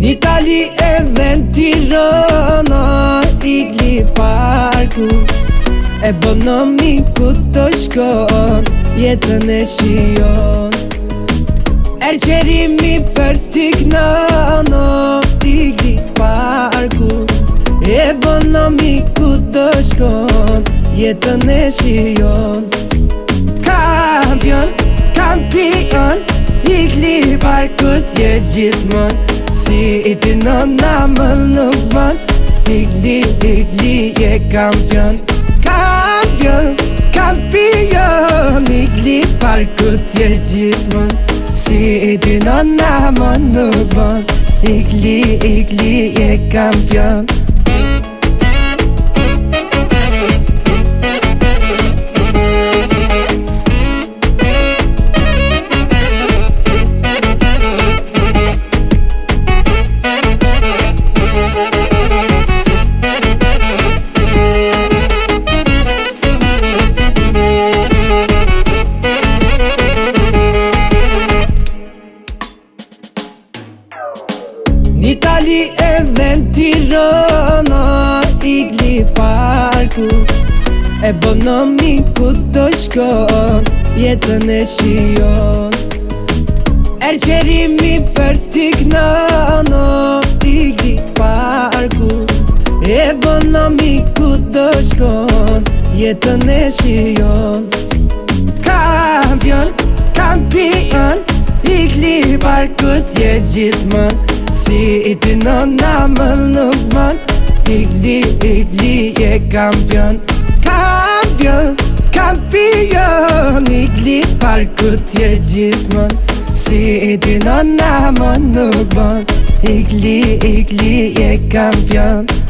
N'Itali edhe n'Tirana Igli parku e bonomi ku të shkon Jetën e shion Erqerimi për t'iknano Igli parku e bonomi ku të shkon Jetën e shion Kampion, kampion Igli parkut je gjithmon Si I ty nëna më nuk ban Igli je kampion Kampion, kampion Igli parkut je gjithmon Si I ty nëna më nuk ban Igli je kampion N'Itali edhe n'Tirana Igli parku e bonomi ku të shkon Jetën e shion Erqerimi për t'iknano Igli parku e bonomi ku të shkon Jetën e shion Kampion, kampion Igli parkut je gjithmon Si I ty nëna më nuk ban Igli je kampion Kampion, kampion Igli parkut je gjithmon Si I ty nëna më nuk ban Igli je kampion